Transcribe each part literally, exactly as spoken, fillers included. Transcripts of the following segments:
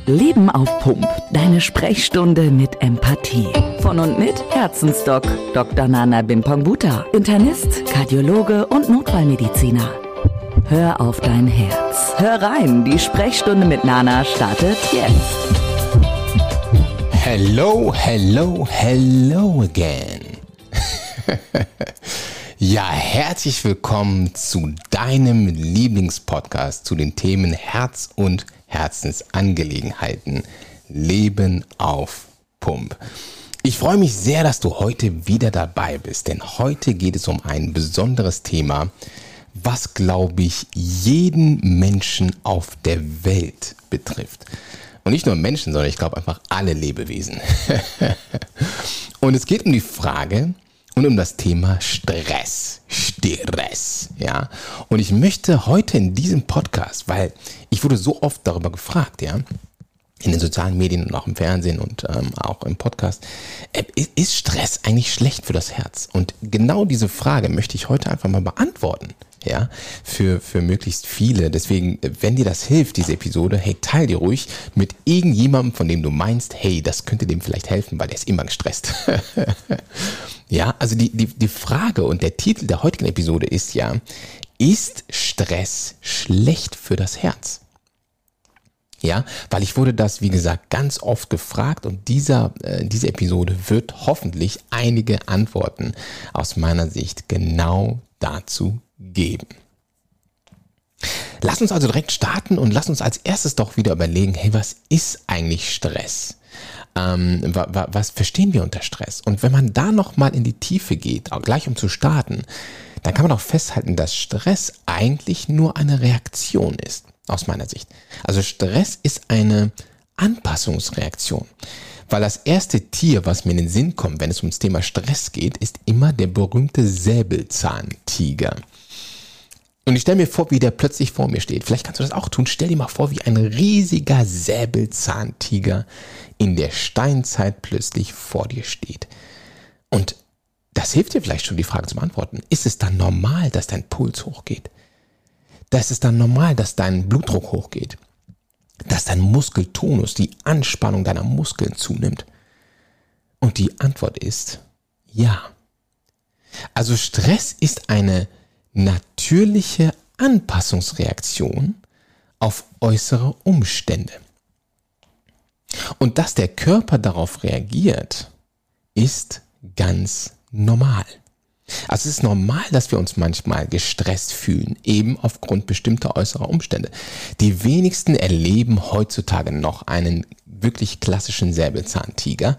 Leben auf Pump. Deine Sprechstunde mit Empathie. Von und mit Herzensdoc Doktor Nana Bimpongbuta, Internist, Kardiologe und Notfallmediziner. Hör auf dein Herz. Hör rein, die Sprechstunde mit Nana startet jetzt. Hello, hello, hello again. Ja, herzlich willkommen zu deinem Lieblingspodcast zu den Themen Herz und Herzensangelegenheiten. Leben auf Pump. Ich freue mich sehr, dass du heute wieder dabei bist, denn heute geht es um ein besonderes Thema, was, glaube ich, jeden Menschen auf der Welt betrifft. Und nicht nur Menschen, sondern ich glaube einfach alle Lebewesen. Und es geht um die Frage und um das Thema Stress. Stress, ja. Und ich möchte heute in diesem Podcast, weil ich wurde so oft darüber gefragt, ja, in den sozialen Medien und auch im Fernsehen und ähm, auch im Podcast, äh, ist Stress eigentlich schlecht für das Herz? Und genau diese Frage möchte ich heute einfach mal beantworten, ja, für, für möglichst viele. Deswegen, wenn dir das hilft, diese Episode, hey, teil die ruhig mit irgendjemandem, von dem du meinst, hey, das könnte dem vielleicht helfen, weil der ist immer gestresst. Ja, also die, die, die Frage und der Titel der heutigen Episode ist ja, ist Stress schlecht für das Herz? Ja, weil ich wurde das, wie gesagt, ganz oft gefragt und dieser, äh, diese Episode wird hoffentlich einige Antworten aus meiner Sicht genau dazu geben. Lass uns also direkt starten und lass uns als erstes doch wieder überlegen, hey, was ist eigentlich Stress? Ähm, wa, wa, was verstehen wir unter Stress? Und wenn man da nochmal in die Tiefe geht, auch gleich um zu starten, dann kann man auch festhalten, dass Stress eigentlich nur eine Reaktion ist, aus meiner Sicht. Also Stress ist eine Anpassungsreaktion. Weil das erste Tier, was mir in den Sinn kommt, wenn es ums Thema Stress geht, ist immer der berühmte Säbelzahntiger. Und ich stelle mir vor, wie der plötzlich vor mir steht. Vielleicht kannst du das auch tun. Stell dir mal vor, wie ein riesiger Säbelzahntiger in der Steinzeit plötzlich vor dir steht. Und das hilft dir vielleicht schon, die Frage zu beantworten. Ist es dann normal, dass dein Puls hochgeht? Ist es dann normal, dass dein Blutdruck hochgeht? Dass dein Muskeltonus, die Anspannung deiner Muskeln zunimmt? Und die Antwort ist ja. Also Stress ist eine natürliche Anpassungsreaktion auf äußere Umstände. Und dass der Körper darauf reagiert, ist ganz normal. Also es ist normal, dass wir uns manchmal gestresst fühlen, eben aufgrund bestimmter äußerer Umstände. Die wenigsten erleben heutzutage noch einen wirklich klassischen Säbelzahntiger,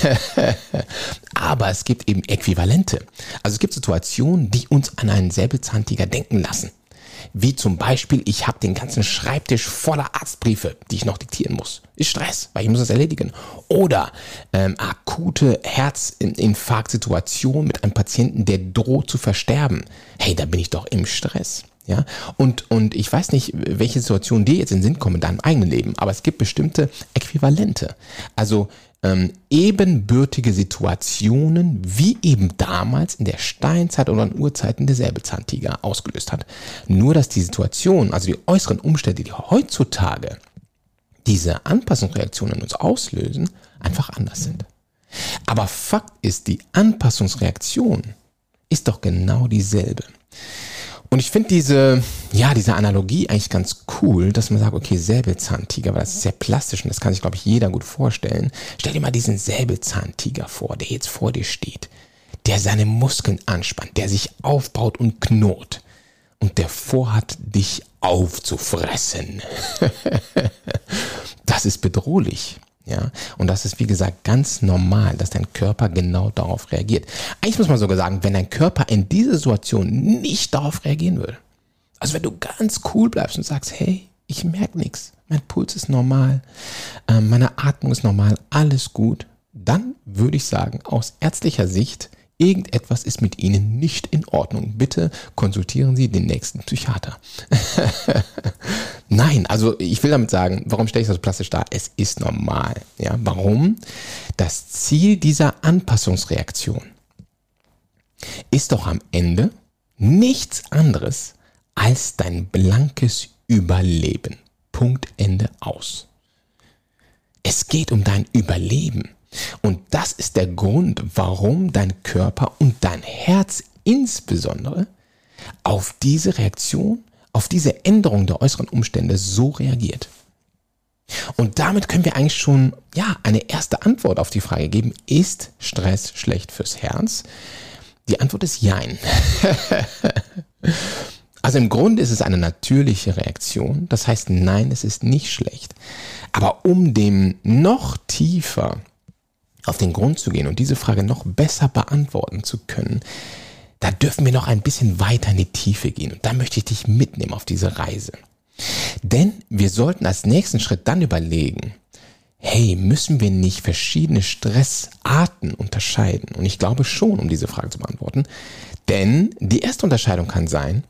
aber es gibt eben Äquivalente. Also es gibt Situationen, die uns an einen Säbelzahntiger denken lassen. Wie zum Beispiel, ich habe den ganzen Schreibtisch voller Arztbriefe, die ich noch diktieren muss. Ist Stress, weil ich muss das erledigen. Oder ähm, akute Herzinfarktsituation mit einem Patienten, der droht zu versterben. Hey, da bin ich doch im Stress. Ja? Und, und ich weiß nicht, welche Situationen dir jetzt in den Sinn kommen in deinem eigenen Leben, aber es gibt bestimmte Äquivalente. Also ähm, ebenbürtige Situationen, wie eben damals in der Steinzeit oder in Urzeiten der Säbelzahntiger ausgelöst hat. Nur, dass die Situation, also die äußeren Umstände, die heutzutage diese Anpassungsreaktionen in uns auslösen, einfach anders sind. Aber Fakt ist, die Anpassungsreaktion ist doch genau dieselbe. Und ich finde diese, ja, diese Analogie eigentlich ganz cool, dass man sagt, okay, Säbelzahntiger, weil das ist sehr plastisch und das kann sich, glaube ich, jeder gut vorstellen. Stell dir mal diesen Säbelzahntiger vor, der jetzt vor dir steht, der seine Muskeln anspannt, der sich aufbaut und knurrt und der vorhat, dich aufzufressen. Das ist bedrohlich. Ja, und das ist, wie gesagt, ganz normal, dass dein Körper genau darauf reagiert. Eigentlich muss man sogar sagen, wenn dein Körper in dieser Situation nicht darauf reagieren würde, also wenn du ganz cool bleibst und sagst, hey, ich merke nichts, mein Puls ist normal, äh, meine Atmung ist normal, alles gut, dann würde ich sagen, aus ärztlicher Sicht, irgendetwas ist mit Ihnen nicht in Ordnung. Bitte konsultieren Sie den nächsten Psychiater. Nein, also ich will damit sagen, warum stelle ich das so plastisch dar? Es ist normal. Ja, warum? Das Ziel dieser Anpassungsreaktion ist doch am Ende nichts anderes als dein blankes Überleben. Punkt, Ende, aus. Es geht um dein Überleben. Und das ist der Grund, warum dein Körper und dein Herz insbesondere auf diese Reaktion, auf diese Änderung der äußeren Umstände so reagiert. Und damit können wir eigentlich schon ja, eine erste Antwort auf die Frage geben, ist Stress schlecht fürs Herz? Die Antwort ist Jein. Also im Grunde ist es eine natürliche Reaktion. Das heißt, nein, es ist nicht schlecht. Aber um dem noch tiefer auf den Grund zu gehen und diese Frage noch besser beantworten zu können, da dürfen wir noch ein bisschen weiter in die Tiefe gehen. Und da möchte ich dich mitnehmen auf diese Reise. Denn wir sollten als nächsten Schritt dann überlegen, hey, müssen wir nicht verschiedene Stressarten unterscheiden? Und ich glaube schon, um diese Frage zu beantworten. Denn die erste Unterscheidung kann sein,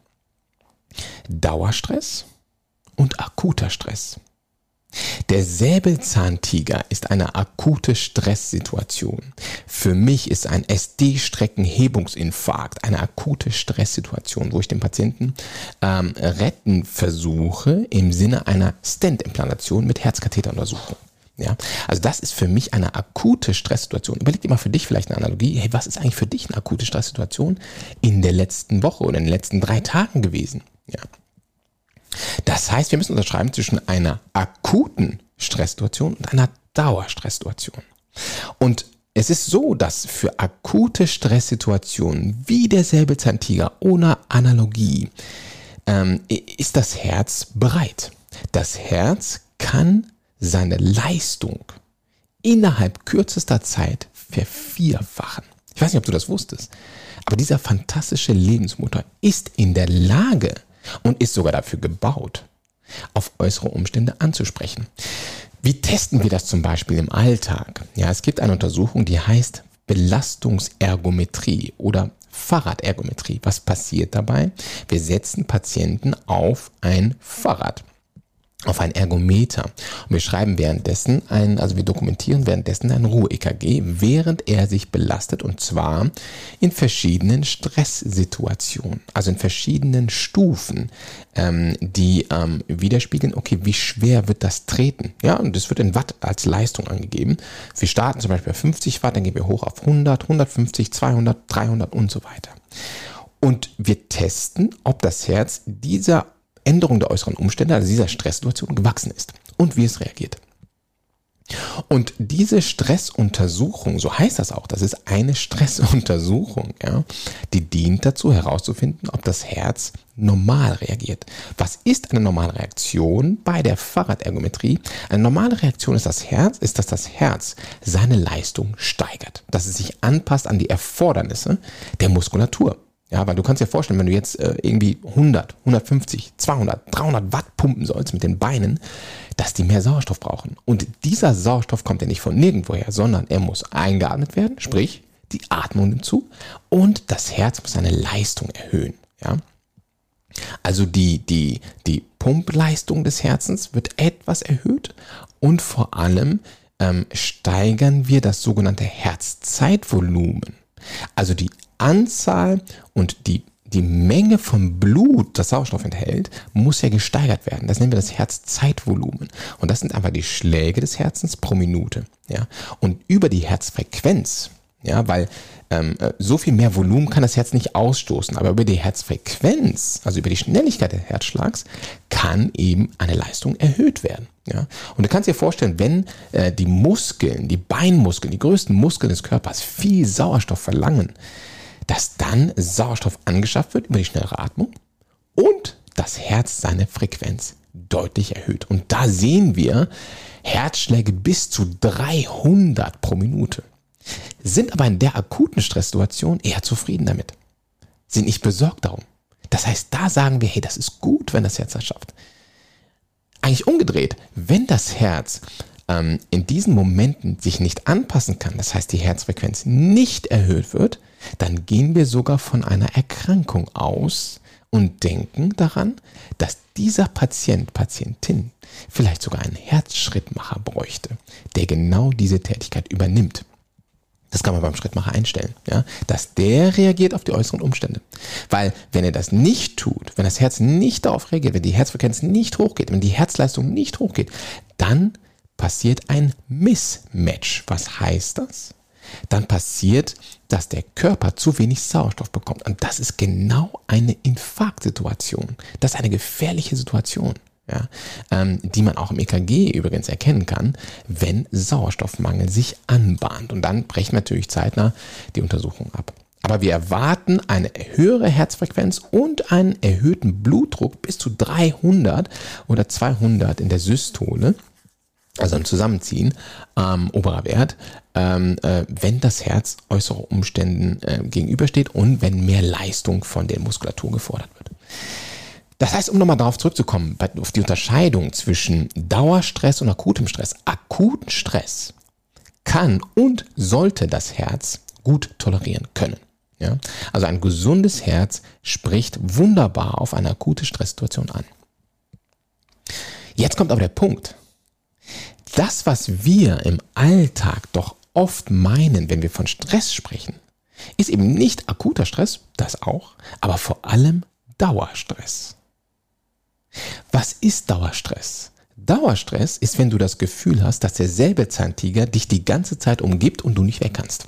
Dauerstress und akuter Stress. Der Säbelzahntiger ist eine akute Stresssituation. Für mich ist ein S D-Streckenhebungsinfarkt eine akute Stresssituation, wo ich den Patienten ähm, retten versuche im Sinne einer Stent-Implantation mit Herzkatheteruntersuchung. Ja, also das ist für mich eine akute Stresssituation. Überleg dir mal für dich vielleicht eine Analogie. Hey, was ist eigentlich für dich eine akute Stresssituation in der letzten Woche oder in den letzten drei Tagen gewesen? Ja. Das heißt, wir müssen unterscheiden zwischen einer akuten Stresssituation und einer Dauerstresssituation. Und es ist so, dass für akute Stresssituationen wie der Säbelzahntiger ohne Analogie ähm, ist das Herz bereit. Das Herz kann seine Leistung innerhalb kürzester Zeit vervierfachen. Ich weiß nicht, ob du das wusstest, aber dieser fantastische Lebensmotor ist in der Lage und ist sogar dafür gebaut, auf äußere Umstände anzusprechen. Wie testen wir das zum Beispiel im Alltag? Ja, es gibt eine Untersuchung, die heißt Belastungsergometrie oder Fahrradergometrie. Was passiert dabei? Wir setzen Patienten auf ein Fahrrad, auf ein Ergometer. Und wir schreiben währenddessen ein, also wir dokumentieren währenddessen ein Ruhe-E K G, während er sich belastet, und zwar in verschiedenen Stresssituationen, also in verschiedenen Stufen, ähm, die ähm, widerspiegeln, okay, wie schwer wird das Treten? Ja, und das wird in Watt als Leistung angegeben. Wir starten zum Beispiel bei fünfzig Watt, dann gehen wir hoch auf hundert, hundertfünfzig, zweihundert, dreihundert und so weiter. Und wir testen, ob das Herz dieser Änderung der äußeren Umstände, also dieser Stresssituation, gewachsen ist und wie es reagiert. Und diese Stressuntersuchung, so heißt das auch, das ist eine Stressuntersuchung, ja, die dient dazu herauszufinden, ob das Herz normal reagiert. Was ist eine normale Reaktion bei der Fahrradergometrie? Eine normale Reaktion ist das Herz, ist, dass das Herz seine Leistung steigert, dass es sich anpasst an die Erfordernisse der Muskulatur. Ja, weil du kannst dir vorstellen, wenn du jetzt äh, irgendwie hundert, hundertfünfzig, zweihundert, dreihundert Watt pumpen sollst mit den Beinen, dass die mehr Sauerstoff brauchen. Und dieser Sauerstoff kommt ja nicht von nirgendwoher, sondern er muss eingeatmet werden, sprich die Atmung nimmt zu, und das Herz muss seine Leistung erhöhen. Ja? Also die, die, die Pumpleistung des Herzens wird etwas erhöht und vor allem ähm, steigern wir das sogenannte Herzzeitvolumen. Also die Anzahl und die, die Menge von Blut, das Sauerstoff enthält, muss ja gesteigert werden. Das nennen wir das Herzzeitvolumen. Und das sind einfach die Schläge des Herzens pro Minute. Ja? Und über die Herzfrequenz, ja, weil ähm, so viel mehr Volumen kann das Herz nicht ausstoßen, aber über die Herzfrequenz, also über die Schnelligkeit des Herzschlags, kann eben eine Leistung erhöht werden. Ja? Und du kannst dir vorstellen, wenn äh, die Muskeln, die Beinmuskeln, die größten Muskeln des Körpers viel Sauerstoff verlangen, dass dann Sauerstoff angeschafft wird über die schnellere Atmung und das Herz seine Frequenz deutlich erhöht. Und da sehen wir Herzschläge bis zu dreihundert pro Minute. Sind aber in der akuten Stresssituation eher zufrieden damit. Sind nicht besorgt darum. Das heißt, da sagen wir, hey, das ist gut, wenn das Herz das schafft. Eigentlich umgedreht, wenn das Herz ähm, in diesen Momenten sich nicht anpassen kann, das heißt, die Herzfrequenz nicht erhöht wird, dann gehen wir sogar von einer Erkrankung aus und denken daran, dass dieser Patient, Patientin vielleicht sogar einen Herzschrittmacher bräuchte, der genau diese Tätigkeit übernimmt. Das kann man beim Schrittmacher einstellen, ja, dass der reagiert auf die äußeren Umstände. Weil wenn er das nicht tut, wenn das Herz nicht darauf reagiert, wenn die Herzfrequenz nicht hochgeht, wenn die Herzleistung nicht hochgeht, dann passiert ein Mismatch. Was heißt das? Dann passiert, dass der Körper zu wenig Sauerstoff bekommt. Und das ist genau eine Infarktsituation. Das ist eine gefährliche Situation, ja, ähm, die man auch im E K G übrigens erkennen kann, wenn Sauerstoffmangel sich anbahnt. Und dann brechen natürlich zeitnah die Untersuchungen ab. Aber wir erwarten eine höhere Herzfrequenz und einen erhöhten Blutdruck bis zu dreihundert oder zweihundert in der Systole, also im Zusammenziehen, ähm, oberer Wert, ähm, äh, wenn das Herz äußeren Umständen äh, gegenübersteht und wenn mehr Leistung von der Muskulatur gefordert wird. Das heißt, um nochmal darauf zurückzukommen, auf die Unterscheidung zwischen Dauerstress und akutem Stress. Akuten Stress kann und sollte das Herz gut tolerieren können. Ja? Also ein gesundes Herz spricht wunderbar auf eine akute Stresssituation an. Jetzt kommt aber der Punkt. Das, was wir im Alltag doch oft meinen, wenn wir von Stress sprechen, ist eben nicht akuter Stress, das auch, aber vor allem Dauerstress. Was ist Dauerstress? Dauerstress ist, wenn du das Gefühl hast, dass der Säbelzahntiger dich die ganze Zeit umgibt und du nicht weg kannst.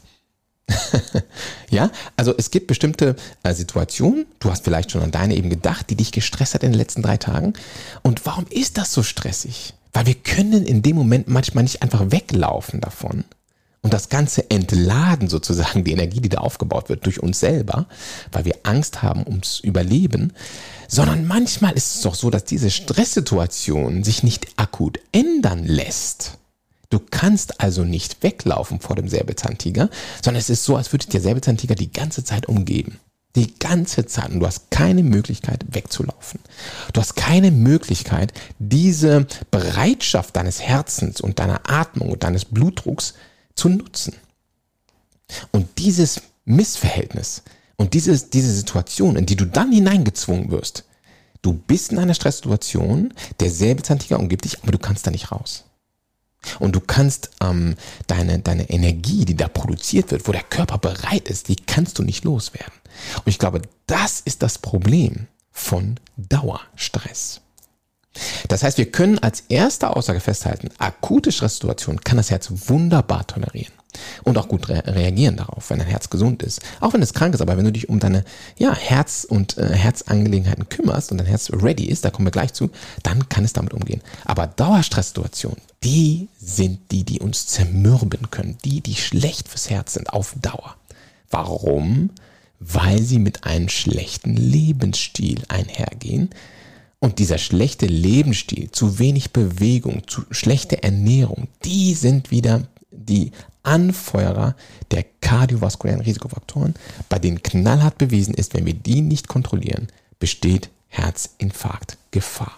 Ja, also es gibt bestimmte äh, Situationen, du hast vielleicht schon an deine eben gedacht, die dich gestresst hat in den letzten drei Tagen. Und warum ist das so stressig? Weil wir können in dem Moment manchmal nicht einfach weglaufen davon und das Ganze entladen sozusagen, die Energie, die da aufgebaut wird, durch uns selber, weil wir Angst haben ums Überleben, sondern manchmal ist es doch so, dass diese Stresssituation sich nicht akut ändern lässt. Du kannst also nicht weglaufen vor dem Säbelzahntiger, sondern es ist so, als würde der Säbelzahntiger die ganze Zeit umgeben. Die ganze Zeit. Und du hast keine Möglichkeit wegzulaufen. Du hast keine Möglichkeit, diese Bereitschaft deines Herzens und deiner Atmung und deines Blutdrucks zu nutzen. Und dieses Missverhältnis und dieses, diese Situation, in die du dann hineingezwungen wirst, du bist in einer Stresssituation, der Säbelzahntiger umgibt dich, aber du kannst da nicht raus. Und du kannst ähm, deine, deine Energie, die da produziert wird, wo der Körper bereit ist, die kannst du nicht loswerden. Und ich glaube, das ist das Problem von Dauerstress. Das heißt, wir können als erste Aussage festhalten, akute Stresssituationen kann das Herz wunderbar tolerieren und auch gut re- reagieren darauf, wenn dein Herz gesund ist. Auch wenn es krank ist, aber wenn du dich um deine ja, Herz- und äh, Herzangelegenheiten kümmerst und dein Herz ready ist, da kommen wir gleich zu, dann kann es damit umgehen. Aber Dauerstresssituationen, die sind die, die uns zermürben können, die, die schlecht fürs Herz sind auf Dauer. Warum? Weil sie mit einem schlechten Lebensstil einhergehen. Und dieser schlechte Lebensstil, zu wenig Bewegung, zu schlechte Ernährung, die sind wieder die Anfeuerer der kardiovaskulären Risikofaktoren, bei denen knallhart bewiesen ist, wenn wir die nicht kontrollieren, besteht Herzinfarktgefahr.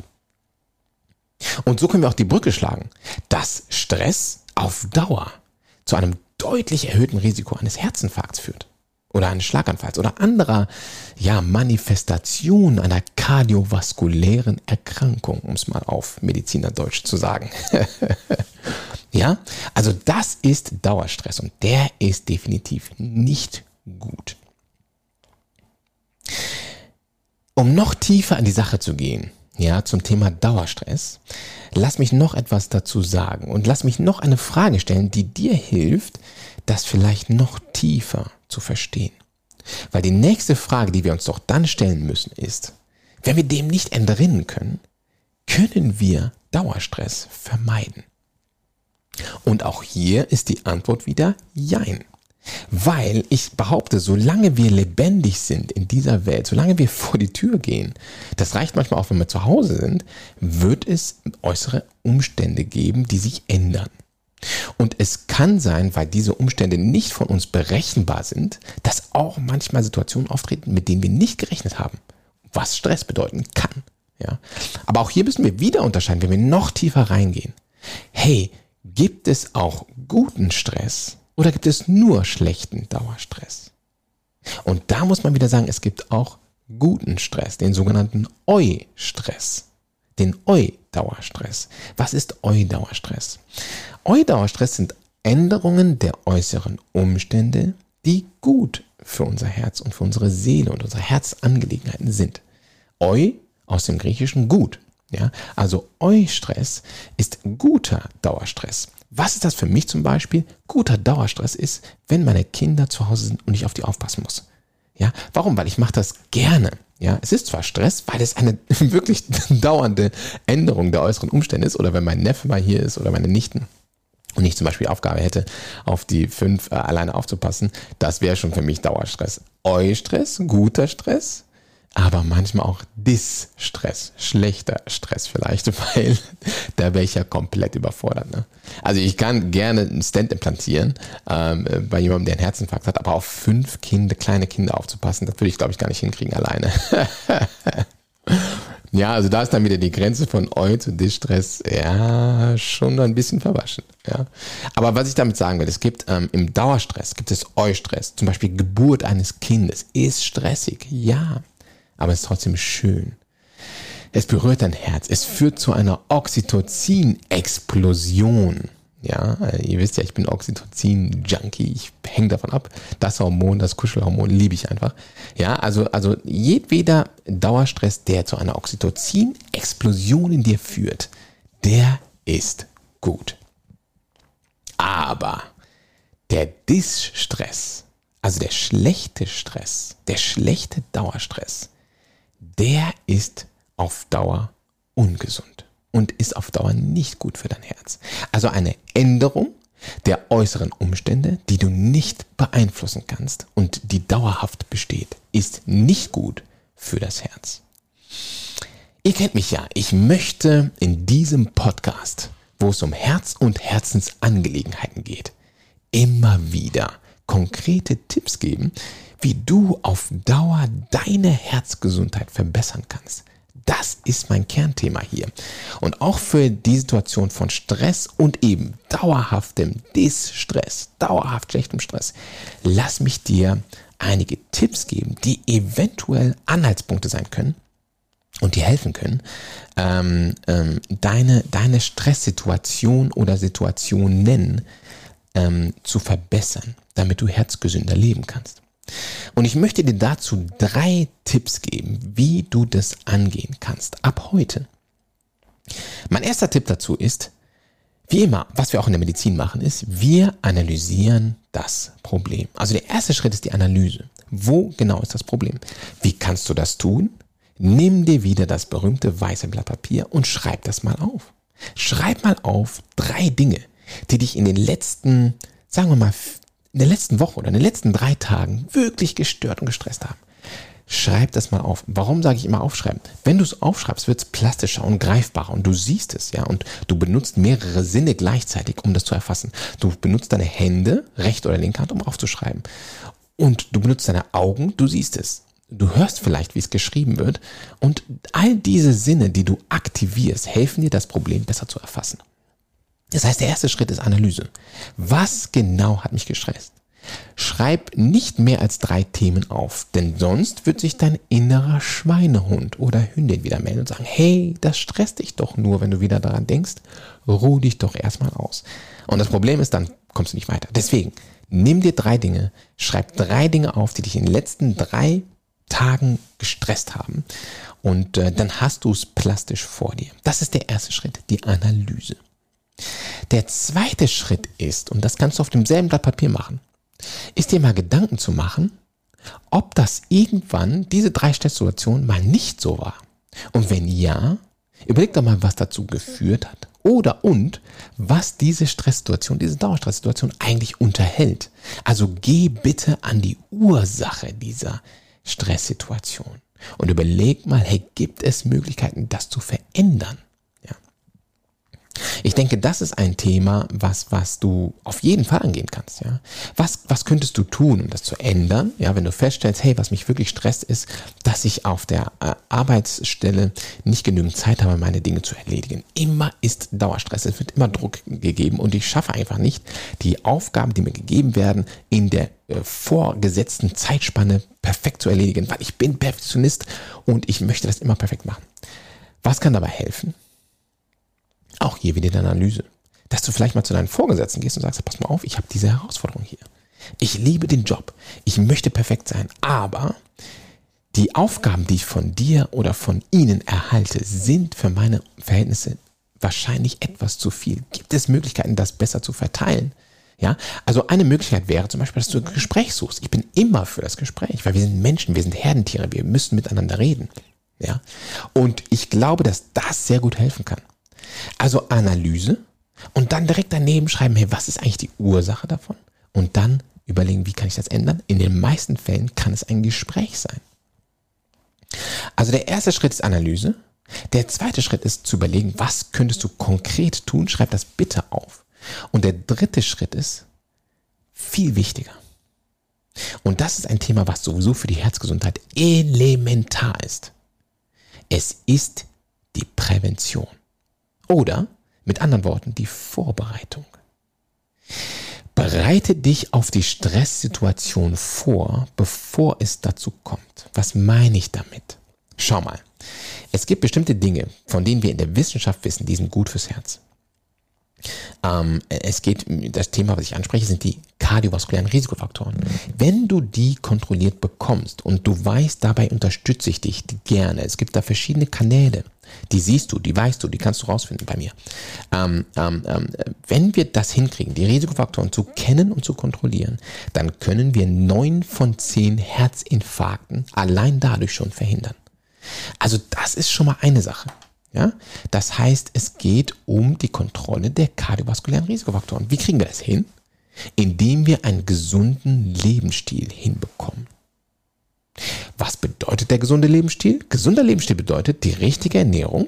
Und so können wir auch die Brücke schlagen, dass Stress auf Dauer zu einem deutlich erhöhten Risiko eines Herzinfarkts führt. Oder eines Schlaganfalls oder anderer ja, Manifestation einer kardiovaskulären Erkrankung, um es mal auf Medizinerdeutsch zu sagen. Ja, also das ist Dauerstress und der ist definitiv nicht gut. Um noch tiefer in die Sache zu gehen, ja, zum Thema Dauerstress, lass mich noch etwas dazu sagen und lass mich noch eine Frage stellen, die dir hilft, das vielleicht noch tiefer zu verstehen. Weil die nächste Frage, die wir uns doch dann stellen müssen, ist, wenn wir dem nicht entrinnen können, können wir Dauerstress vermeiden? Und auch hier ist die Antwort wieder Jein. Weil ich behaupte, solange wir lebendig sind in dieser Welt, solange wir vor die Tür gehen, das reicht manchmal auch, wenn wir zu Hause sind, wird es äußere Umstände geben, die sich ändern. Und es kann sein, weil diese Umstände nicht von uns berechenbar sind, dass auch manchmal Situationen auftreten, mit denen wir nicht gerechnet haben, was Stress bedeuten kann. Ja? Aber auch hier müssen wir wieder unterscheiden, wenn wir noch tiefer reingehen. Hey, gibt es auch guten Stress oder gibt es nur schlechten Dauerstress? Und da muss man wieder sagen, es gibt auch guten Stress, den sogenannten Eu-Stress. Den Eu-Dauerstress. Was ist Eu-Dauerstress? Eu-Dauerstress sind Änderungen der äußeren Umstände, die gut für unser Herz und für unsere Seele und unsere Herzangelegenheiten sind. Eu aus dem Griechischen gut. Ja, also Eustress ist guter Dauerstress. Was ist das für mich zum Beispiel? Guter Dauerstress ist, wenn meine Kinder zu Hause sind und ich auf die aufpassen muss. Ja, warum? Weil ich mache das gerne. Ja, es ist zwar Stress, weil es eine wirklich dauernde Änderung der äußeren Umstände ist, oder wenn mein Neffe mal hier ist oder meine Nichten und ich zum Beispiel die Aufgabe hätte, auf die fünf äh, alleine aufzupassen, das wäre schon für mich Dauerstress. Eustress, guter Stress, aber manchmal auch Distress, schlechter Stress vielleicht, weil da wäre ich ja komplett überfordert. Ne? Also ich kann gerne einen Stent implantieren ähm, bei jemandem, der einen Herzinfarkt hat, aber auf fünf Kinder, kleine Kinder aufzupassen, das würde ich, glaube ich, gar nicht hinkriegen alleine. Ja, also da ist dann wieder die Grenze von Eu zu Distress, ja, schon ein bisschen verwaschen. Ja. Aber was ich damit sagen will, es gibt ähm, im Dauerstress, gibt es Eustress, zum Beispiel Geburt eines Kindes, ist stressig, ja, aber es ist trotzdem schön. Es berührt dein Herz, es führt zu einer Oxytocin-Explosion. Ja, ihr wisst ja, ich bin Oxytocin-Junkie, ich hänge davon ab. Das Hormon, das Kuschelhormon liebe ich einfach. Ja, also, also jedweder Dauerstress, der zu einer Oxytocin-Explosion in dir führt, der ist gut. Aber der Distress, also der schlechte Stress, der schlechte Dauerstress, der ist auf Dauer ungesund und ist auf Dauer nicht gut für dein Herz. Also eine Änderung der äußeren Umstände, die du nicht beeinflussen kannst und die dauerhaft besteht, ist nicht gut für das Herz. Ihr kennt mich ja, ich möchte in diesem Podcast, wo es um Herz und Herzensangelegenheiten geht, immer wieder konkrete Tipps geben, wie du auf Dauer deine Herzgesundheit verbessern kannst. Das ist mein Kernthema hier. Und auch für die Situation von Stress und eben dauerhaftem Distress, dauerhaft schlechtem Stress, lass mich dir einige Tipps geben, die eventuell Anhaltspunkte sein können und dir helfen können, ähm, ähm, deine, deine Stresssituation oder Situationen ähm, zu verbessern, damit du herzgesünder leben kannst. Und ich möchte dir dazu drei Tipps geben, wie du das angehen kannst, ab heute. Mein erster Tipp dazu ist, wie immer, was wir auch in der Medizin machen, ist, wir analysieren das Problem. Also der erste Schritt ist die Analyse. Wo genau ist das Problem? Wie kannst du das tun? Nimm dir wieder das berühmte weiße Blatt Papier und schreib das mal auf. Schreib mal auf drei Dinge, die dich in den letzten, sagen wir mal, in der letzten Woche oder in den letzten drei Tagen wirklich gestört und gestresst haben. Schreib das mal auf. Warum sage ich immer aufschreiben? Wenn du es aufschreibst, wird es plastischer und greifbarer und du siehst es, ja, und du benutzt mehrere Sinne gleichzeitig, um das zu erfassen. Du benutzt deine Hände, rechte oder linke Hand, um aufzuschreiben. Und du benutzt deine Augen, du siehst es. Du hörst vielleicht, wie es geschrieben wird. Und all diese Sinne, die du aktivierst, helfen dir, das Problem besser zu erfassen. Das heißt, der erste Schritt ist Analyse. Was genau hat mich gestresst? Schreib nicht mehr als drei Themen auf, denn sonst wird sich dein innerer Schweinehund oder Hündin wieder melden und sagen, hey, das stresst dich doch nur, wenn du wieder daran denkst, ruh dich doch erstmal aus. Und das Problem ist, dann kommst du nicht weiter. Deswegen, nimm dir drei Dinge, schreib drei Dinge auf, die dich in den letzten drei Tagen gestresst haben und äh, dann hast du es plastisch vor dir. Das ist der erste Schritt, die Analyse. Der zweite Schritt ist, und das kannst du auf demselben Blatt Papier machen, ist dir mal Gedanken zu machen, ob das irgendwann, diese drei Stresssituationen, mal nicht so war. Und wenn ja, überleg doch mal, was dazu geführt hat. Oder und, was diese Stresssituation, diese Dauerstresssituation eigentlich unterhält. Also geh bitte an die Ursache dieser Stresssituation und überleg mal, hey, gibt es Möglichkeiten, das zu verändern? Ich denke, das ist ein Thema, was, was du auf jeden Fall angehen kannst. Ja? Was, was könntest du tun, um das zu ändern? Ja, wenn du feststellst, hey, was mich wirklich stresst, ist, dass ich auf der äh, Arbeitsstelle nicht genügend Zeit habe, meine Dinge zu erledigen. Immer ist Dauerstress, es wird immer Druck gegeben und ich schaffe einfach nicht, die Aufgaben, die mir gegeben werden, in der äh, vorgesetzten Zeitspanne perfekt zu erledigen, weil ich bin Perfektionist und ich möchte das immer perfekt machen. Was kann dabei helfen? Auch hier wieder die Analyse, dass du vielleicht mal zu deinen Vorgesetzten gehst und sagst, pass mal auf, ich habe diese Herausforderung hier. Ich liebe den Job, ich möchte perfekt sein, aber die Aufgaben, die ich von dir oder von ihnen erhalte, sind für meine Verhältnisse wahrscheinlich etwas zu viel. Gibt es Möglichkeiten, das besser zu verteilen? Ja, also eine Möglichkeit wäre zum Beispiel, dass du ein Gespräch suchst. Ich bin immer für das Gespräch, weil wir sind Menschen, wir sind Herdentiere, wir müssen miteinander reden. Ja, und ich glaube, dass das sehr gut helfen kann. Also Analyse und dann direkt daneben schreiben, hey, was ist eigentlich die Ursache davon? Und dann überlegen, wie kann ich das ändern? In den meisten Fällen kann es ein Gespräch sein. Also der erste Schritt ist Analyse. Der zweite Schritt ist zu überlegen, was könntest du konkret tun? Schreib das bitte auf. Und der dritte Schritt ist viel wichtiger. Und das ist ein Thema, was sowieso für die Herzgesundheit elementar ist. Es ist die Prävention. Oder mit anderen Worten, die Vorbereitung. Bereite dich auf die Stresssituation vor, bevor es dazu kommt. Was meine ich damit? Schau mal, es gibt bestimmte Dinge, von denen wir in der Wissenschaft wissen, die sind gut fürs Herz. Ähm, es geht, das Thema, was ich anspreche, sind die kardiovaskulären Risikofaktoren. Wenn du die kontrolliert bekommst und du weißt, dabei unterstütze ich dich gerne. Es gibt da verschiedene Kanäle, die siehst du, die weißt du, die kannst du rausfinden bei mir. Ähm, ähm, ähm, wenn wir das hinkriegen, die Risikofaktoren zu kennen und zu kontrollieren, dann können wir neun von zehn Herzinfarkten allein dadurch schon verhindern. Also das ist schon mal eine Sache. Ja? Das heißt, es geht um die Kontrolle der kardiovaskulären Risikofaktoren. Wie kriegen wir das hin? Indem wir einen gesunden Lebensstil hinbekommen. Was bedeutet der gesunde Lebensstil? Gesunder Lebensstil bedeutet die richtige Ernährung.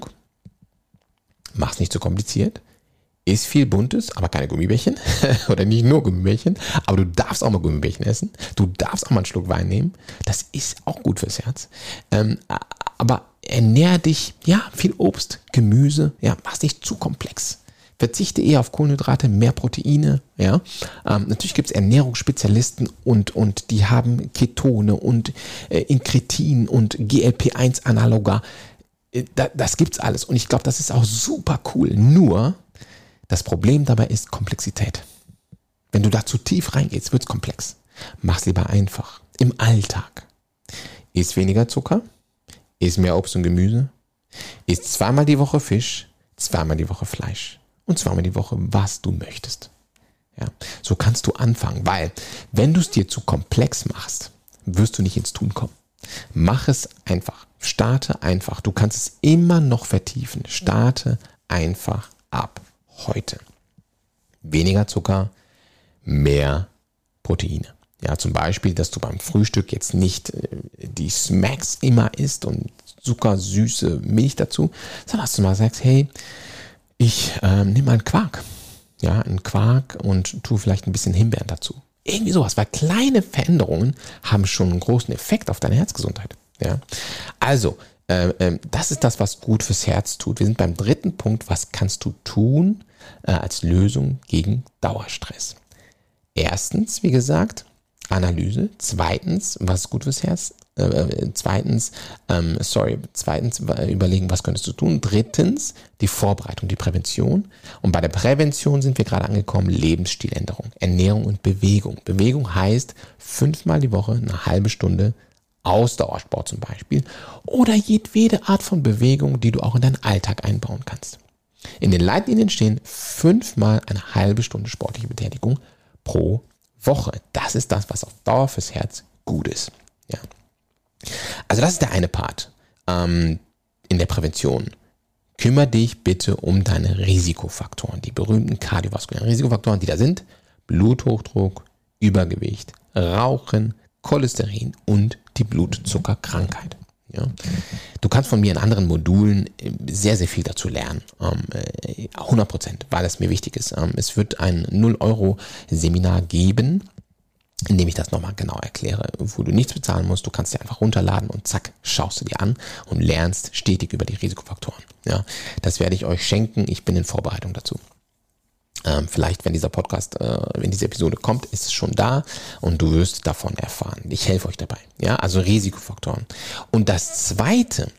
Mach's nicht zu kompliziert. Iss viel Buntes, aber keine Gummibärchen. Oder nicht nur Gummibärchen. Aber du darfst auch mal Gummibärchen essen. Du darfst auch mal einen Schluck Wein nehmen. Das ist auch gut fürs Herz. Ähm, aber ernähr dich, ja, viel Obst, Gemüse. Ja, mach's nicht zu komplex. Verzichte eher auf Kohlenhydrate, mehr Proteine. Ja, ähm, natürlich gibt es Ernährungsspezialisten und, und die haben Ketone und äh, Inkretin und G L P eins Analoga. Äh, da, das gibt's alles. Und ich glaube, das ist auch super cool. Nur das Problem dabei ist Komplexität. Wenn du da zu tief reingehst, wird's komplex. Mach's lieber einfach. Im Alltag. Iss weniger Zucker. Iss mehr Obst und Gemüse. Iss zweimal die Woche Fisch. Zweimal die Woche Fleisch. Und zweimal die Woche, was du möchtest. Ja, so kannst du anfangen, weil wenn du es dir zu komplex machst, wirst du nicht ins Tun kommen. Mach es einfach. Starte einfach. Du kannst es immer noch vertiefen. Starte einfach ab heute. Weniger Zucker, mehr Proteine. Ja, zum Beispiel, dass du beim Frühstück jetzt nicht äh, die Smacks immer isst und Zucker, süße Milch dazu, sondern dass du mal sagst, hey, ich äh, nehme mal einen Quark. Ja, einen Quark und tue vielleicht ein bisschen Himbeeren dazu. Irgendwie sowas, weil kleine Veränderungen haben schon einen großen Effekt auf deine Herzgesundheit. Ja, also, äh, äh, das ist das, was gut fürs Herz tut. Wir sind beim dritten Punkt, was kannst du tun äh, als Lösung gegen Dauerstress? Erstens, wie gesagt, Analyse. Zweitens, was ist gut fürs Herz? Äh, zweitens, ähm, sorry, zweitens überlegen, was könntest du tun? Drittens, die Vorbereitung, die Prävention. Und bei der Prävention sind wir gerade angekommen, Lebensstiländerung, Ernährung und Bewegung. Bewegung heißt fünfmal die Woche eine halbe Stunde Ausdauersport zum Beispiel oder jedwede Art von Bewegung, die du auch in deinen Alltag einbauen kannst. In den Leitlinien stehen fünfmal eine halbe Stunde sportliche Betätigung pro Woche. Das ist das, was auf Dauer fürs Herz gut ist. Ja. Also das ist der eine Part ähm, in der Prävention. Kümmere dich bitte um deine Risikofaktoren, die berühmten kardiovaskulären Risikofaktoren, die da sind: Bluthochdruck, Übergewicht, Rauchen, Cholesterin und die Blutzuckerkrankheit. Ja. Du kannst von mir in anderen Modulen sehr, sehr viel dazu lernen. Ähm, hundert Prozent, weil es mir wichtig ist. Ähm, es wird ein null Euro Seminar geben, in dem ich das nochmal genau erkläre, wo du nichts bezahlen musst. Du kannst dir einfach runterladen und zack, schaust du dir an und lernst stetig über die Risikofaktoren. Ja. Das werde ich euch schenken. Ich bin in Vorbereitung dazu. Ähm, vielleicht, wenn dieser Podcast, äh, wenn diese Episode kommt, ist es schon da und du wirst davon erfahren. Ich helfe euch dabei. Ja, also Risikofaktoren. Und das Zweite,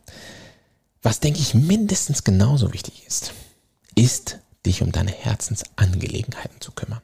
was denke ich mindestens genauso wichtig ist, ist, dich um deine Herzensangelegenheiten zu kümmern.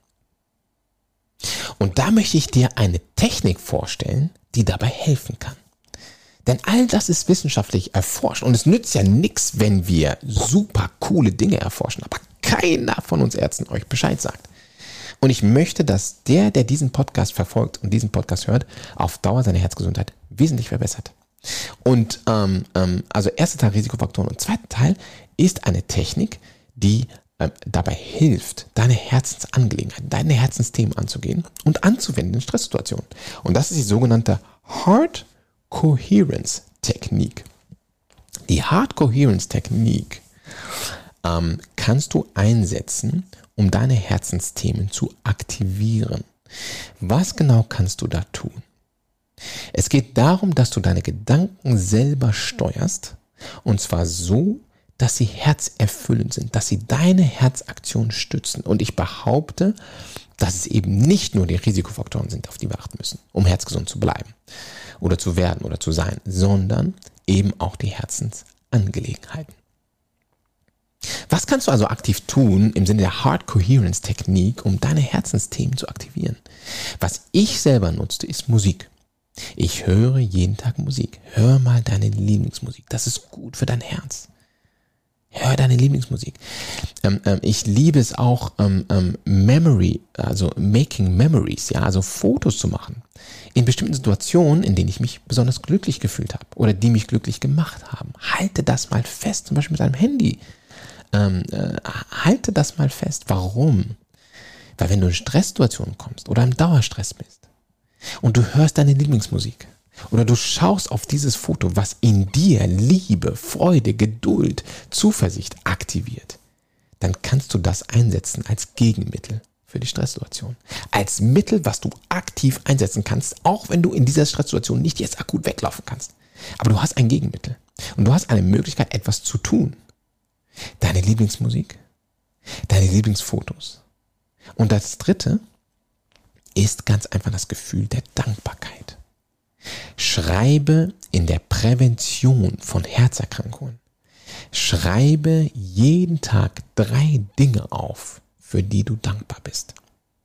Und da möchte ich dir eine Technik vorstellen, die dabei helfen kann. Denn all das ist wissenschaftlich erforscht. Und es nützt ja nichts, wenn wir super coole Dinge erforschen, aber keiner von uns Ärzten euch Bescheid sagt. Und ich möchte, dass der, der diesen Podcast verfolgt und diesen Podcast hört, auf Dauer seine Herzgesundheit wesentlich verbessert. Und ähm, ähm, also erster Teil Risikofaktoren und zweiter Teil ist eine Technik, die ähm, dabei hilft, deine Herzensangelegenheiten, deine Herzensthemen anzugehen und anzuwenden in Stresssituationen. Und das ist die sogenannte Heart Coherence Technik. Die Heart Coherence Technik ähm, kannst du einsetzen, um deine Herzensthemen zu aktivieren. Was genau kannst du da tun? Es geht darum, dass du deine Gedanken selber steuerst, und zwar so, dass sie herzerfüllend sind, dass sie deine Herzaktion stützen. Und ich behaupte, dass es eben nicht nur die Risikofaktoren sind, auf die wir achten müssen, um herzgesund zu bleiben oder zu werden oder zu sein, sondern eben auch die Herzensangelegenheiten. Was kannst du also aktiv tun im Sinne der Heart Coherence Technik, um deine Herzensthemen zu aktivieren? Was ich selber nutzte, ist Musik. Ich höre jeden Tag Musik. Hör mal deine Lieblingsmusik. Das ist gut für dein Herz. Hör deine Lieblingsmusik. Ähm, ähm, ich liebe es auch, ähm, ähm, Memory, also Making Memories, ja, also Fotos zu machen. In bestimmten Situationen, in denen ich mich besonders glücklich gefühlt habe oder die mich glücklich gemacht haben. Halte das mal fest, zum Beispiel mit deinem Handy. Ähm, äh, halte das mal fest. Warum? Weil wenn du in Stresssituationen kommst oder im Dauerstress bist und du hörst deine Lieblingsmusik oder du schaust auf dieses Foto, was in dir Liebe, Freude, Geduld, Zuversicht aktiviert, dann kannst du das einsetzen als Gegenmittel für die Stresssituation. Als Mittel, was du aktiv einsetzen kannst, auch wenn du in dieser Stresssituation nicht jetzt akut weglaufen kannst. Aber du hast ein Gegenmittel und du hast eine Möglichkeit, etwas zu tun. Deine Lieblingsmusik, deine Lieblingsfotos. Und das dritte ist ganz einfach das Gefühl der Dankbarkeit. Schreibe in der Prävention von Herzerkrankungen. Schreibe jeden Tag drei Dinge auf, für die du dankbar bist.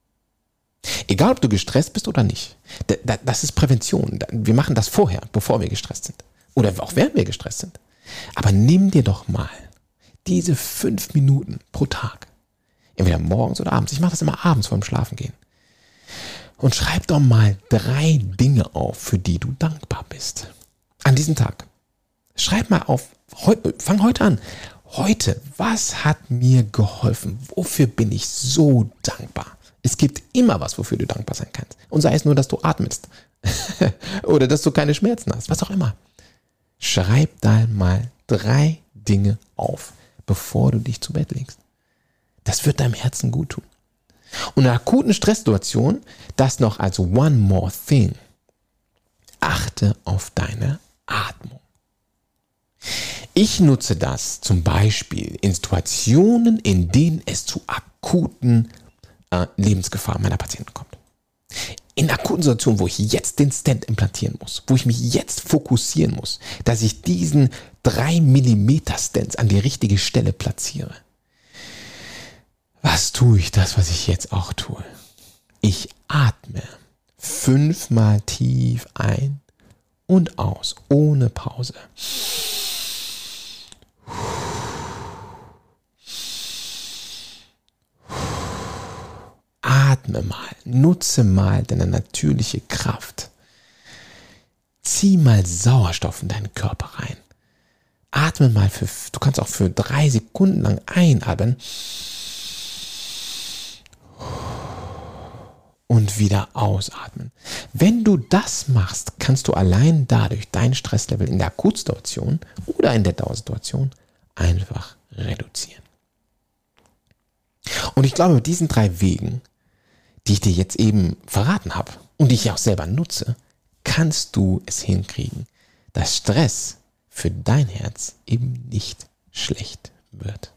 Egal, ob du gestresst bist oder nicht. Das ist Prävention. Wir machen das vorher, bevor wir gestresst sind. Oder auch während wir gestresst sind. Aber nimm dir doch mal diese fünf Minuten pro Tag, entweder morgens oder abends, ich mache das immer abends vor dem Schlafengehen, und schreib doch mal drei Dinge auf, für die du dankbar bist. An diesem Tag. Schreib mal auf, heu, fang heute an. Heute, was hat mir geholfen? Wofür bin ich so dankbar? Es gibt immer was, wofür du dankbar sein kannst. Und sei es nur, dass du atmest. Oder dass du keine Schmerzen hast, was auch immer. Schreib da mal drei Dinge auf, bevor du dich zu Bett legst. Das wird deinem Herzen gut tun. Und in einer akuten Stresssituation, das noch als one more thing. Achte auf deine Atmung. Ich nutze das zum Beispiel in Situationen, in denen es zu akuten äh, Lebensgefahr meiner Patienten kommt. In akuten Situationen, wo ich jetzt den Stent implantieren muss, wo ich mich jetzt fokussieren muss, dass ich diesen drei Millimeter Stent an die richtige Stelle platziere. Was tue ich? Das, was ich jetzt auch tue. Ich atme fünfmal tief ein und aus, ohne Pause. Atme mal, nutze mal deine natürliche Kraft. Zieh mal Sauerstoff in deinen Körper rein. Atme mal für, du kannst auch für drei Sekunden lang einatmen. Und wieder ausatmen. Wenn du das machst, kannst du allein dadurch dein Stresslevel in der Akutsituation oder in der Dauersituation einfach reduzieren. Und ich glaube, mit diesen drei Wegen, die ich dir jetzt eben verraten habe und die ich auch selber nutze, kannst du es hinkriegen, dass Stress für dein Herz eben nicht schlecht wird.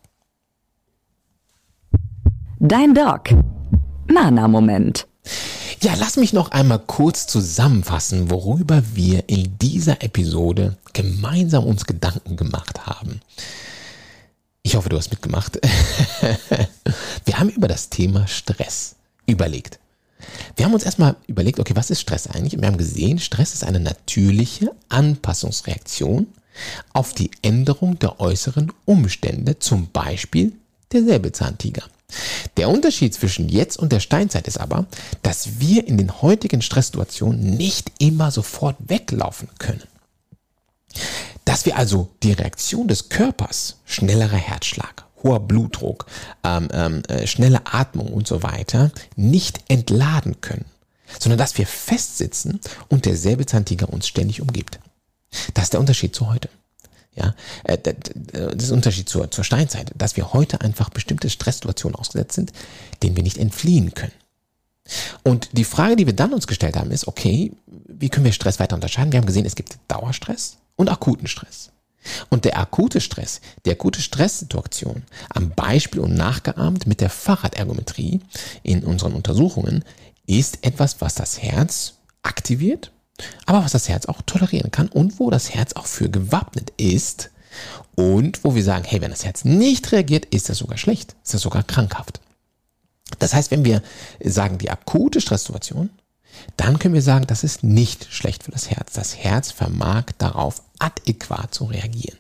Dein Doc. Nana-Moment. Ja, lass mich noch einmal kurz zusammenfassen, worüber wir in dieser Episode gemeinsam uns Gedanken gemacht haben. Ich hoffe, du hast mitgemacht. Wir haben über das Thema Stress überlegt. Wir haben uns erstmal überlegt, okay, was ist Stress eigentlich? Und wir haben gesehen, Stress ist eine natürliche Anpassungsreaktion auf die Änderung der äußeren Umstände, zum Beispiel der Säbelzahntiger. Der Unterschied zwischen jetzt und der Steinzeit ist aber, dass wir in den heutigen Stresssituationen nicht immer sofort weglaufen können. Dass wir also die Reaktion des Körpers, schnellerer Herzschlag, hoher Blutdruck, ähm, ähm, äh, schnelle Atmung und so weiter, nicht entladen können, sondern dass wir festsitzen und der Säbelzahntiger uns ständig umgibt. Das ist der Unterschied zu heute. Ja, äh, das ist der Unterschied zur, zur Steinzeit, dass wir heute einfach bestimmte Stresssituationen ausgesetzt sind, denen wir nicht entfliehen können. Und die Frage, die wir dann uns gestellt haben, ist, okay, wie können wir Stress weiter unterscheiden? Wir haben gesehen, es gibt Dauerstress und akuten Stress. Und der akute Stress, die akute Stresssituation, am Beispiel und nachgeahmt mit der Fahrradergometrie in unseren Untersuchungen, ist etwas, was das Herz aktiviert, aber was das Herz auch tolerieren kann und wo das Herz auch für gewappnet ist und wo wir sagen, hey, wenn das Herz nicht reagiert, ist das sogar schlecht, ist das sogar krankhaft. Das heißt, wenn wir sagen, die akute Stresssituation, dann können wir sagen, das ist nicht schlecht für das Herz. Das Herz vermag darauf adäquat zu reagieren.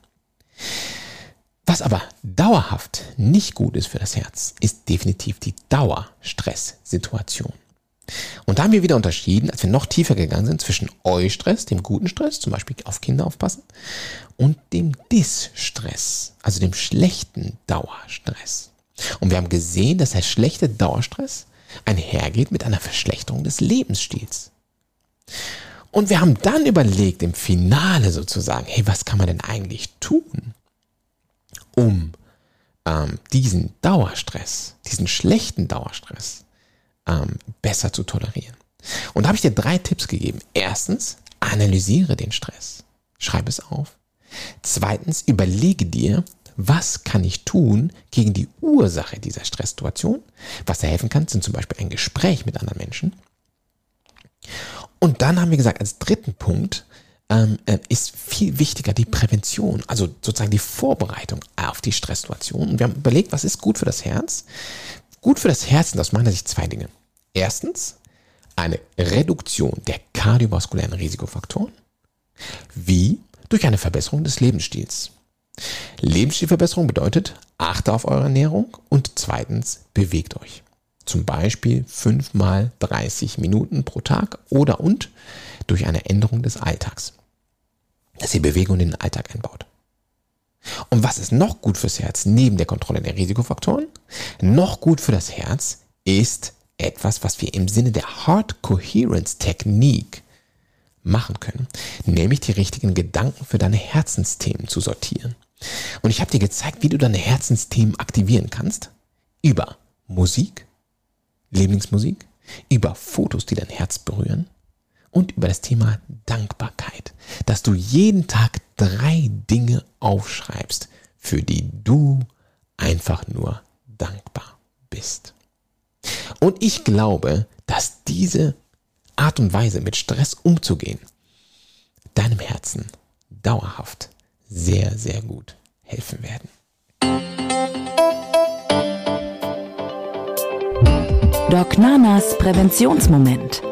Was aber dauerhaft nicht gut ist für das Herz, ist definitiv die Dauerstresssituation. Und da haben wir wieder unterschieden, als wir noch tiefer gegangen sind, zwischen Eustress, dem guten Stress, zum Beispiel auf Kinder aufpassen, und dem Distress, also dem schlechten Dauerstress. Und wir haben gesehen, dass der schlechte Dauerstress einhergeht mit einer Verschlechterung des Lebensstils. Und wir haben dann überlegt, im Finale sozusagen, hey, was kann man denn eigentlich tun, um ähm, diesen Dauerstress, diesen schlechten Dauerstress ähm, besser zu tolerieren. Und da habe ich dir drei Tipps gegeben. Erstens, analysiere den Stress. Schreib es auf. Zweitens, überlege dir, was kann ich tun gegen die Ursache dieser Stresssituation? Was da helfen kann, sind zum Beispiel ein Gespräch mit anderen Menschen. Und dann haben wir gesagt, als dritten Punkt ähm, ist viel wichtiger die Prävention, also sozusagen die Vorbereitung auf die Stresssituation. Und wir haben überlegt, was ist gut für das Herz? Gut für das Herz sind aus meiner Sicht zwei Dinge. Erstens, eine Reduktion der kardiovaskulären Risikofaktoren, wie durch eine Verbesserung des Lebensstils. Lebensstilverbesserung bedeutet, achte auf eure Ernährung und zweitens, bewegt euch. Zum Beispiel fünfmal dreißig Minuten pro Tag oder und durch eine Änderung des Alltags, dass ihr Bewegung in den Alltag einbaut. Und was ist noch gut fürs Herz, neben der Kontrolle der Risikofaktoren? Noch gut für das Herz ist etwas, was wir im Sinne der Heart Coherence Technik machen können, nämlich die richtigen Gedanken für deine Herzensthemen zu sortieren. Und ich habe dir gezeigt, wie du deine Herzensthemen aktivieren kannst, über Musik, Lieblingsmusik, über Fotos, die dein Herz berühren und über das Thema Dankbarkeit, dass du jeden Tag drei Dinge aufschreibst, für die du einfach nur dankbar bist. Und ich glaube, dass diese Art und Weise, mit Stress umzugehen, deinem Herzen dauerhaft sehr, sehr gut helfen werden. Doc Nanas Präventionsmoment.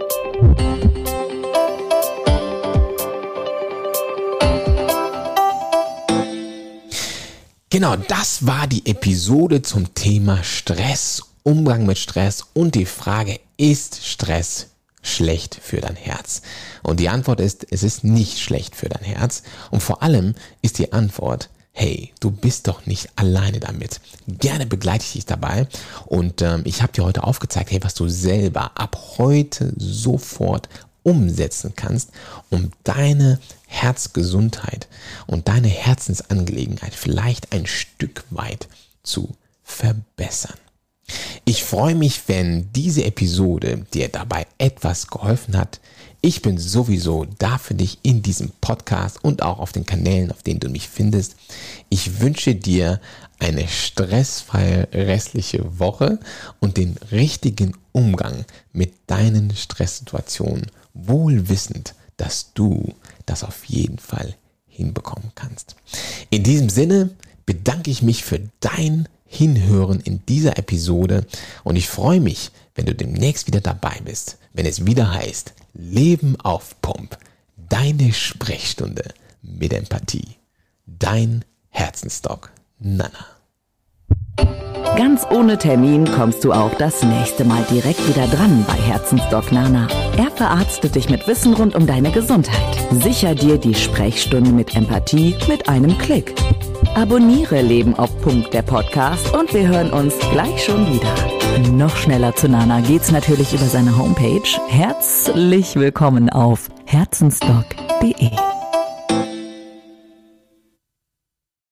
Genau, das war die Episode zum Thema Stress, Umgang mit Stress und die Frage, ist Stress schlecht für dein Herz? Und die Antwort ist, es ist nicht schlecht für dein Herz. Und vor allem ist die Antwort, hey, du bist doch nicht alleine damit. Gerne begleite ich dich dabei. Und ähm, ich habe dir heute aufgezeigt, hey, was du selber ab heute sofort umsetzen kannst, um deine Herzgesundheit und deine Herzensangelegenheit vielleicht ein Stück weit zu verbessern. Ich freue mich, wenn diese Episode dir dabei etwas geholfen hat. Ich bin sowieso da für dich in diesem Podcast und auch auf den Kanälen, auf denen du mich findest. Ich wünsche dir eine stressfreie restliche Woche und den richtigen Umgang mit deinen Stresssituationen, wohl wissend, dass du das auf jeden Fall hinbekommen kannst. In diesem Sinne bedanke ich mich für dein Hinhören in dieser Episode und ich freue mich, wenn du demnächst wieder dabei bist, wenn es wieder heißt Leben auf Pump, deine Sprechstunde mit Empathie. Dein Herzensdoc Nana. Ganz ohne Termin kommst du auch das nächste Mal direkt wieder dran bei Herzensdoc Nana. Er verarztet dich mit Wissen rund um deine Gesundheit. Sicher dir die Sprechstunde mit Empathie mit einem Klick. Abonniere Leben auf Pump, der Podcast, und wir hören uns gleich schon wieder. Noch schneller zu Nana geht's natürlich über seine Homepage. Herzlich willkommen auf herzensdoc punkt de.